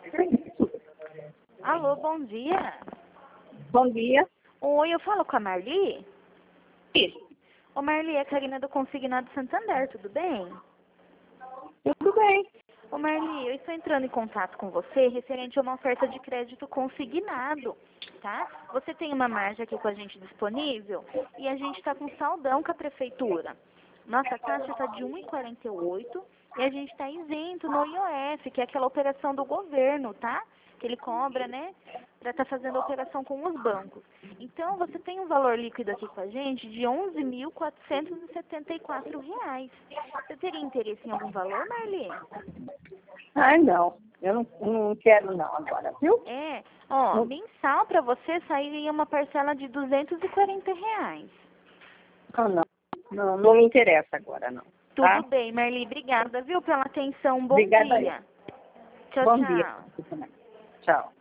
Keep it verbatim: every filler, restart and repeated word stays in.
Alô, bom dia. Bom dia. Oi, eu falo com a Marli? Isso. Ô Marli, é a Karina do Consignado Santander, tudo bem? Tudo bem. Ô Marli, eu estou entrando em contato com você referente a uma oferta de crédito consignado, tá? Você tem uma margem aqui com a gente disponível e a gente está com saldão com a prefeitura. Nossa taxa está de um vírgula quarenta e oito e a gente está isento no I O F, que é aquela operação do governo, tá? Que ele cobra, né? Para estar fazendo a operação com os bancos. Então, você tem um valor líquido aqui com a gente de onze mil quatrocentos e setenta e quatro reais. Você teria interesse em algum valor, Marli? Ai, não. Eu não, não quero não agora, viu? É, ó, Não. mensal para você sairia uma parcela de duzentos e quarenta reais. Não, não. Não, não me interessa agora, não. Tudo Tá? bem, Marli, obrigada, viu, pela atenção. Bom Obrigada aí. dia. Tchau, Bom tchau. dia. Tchau.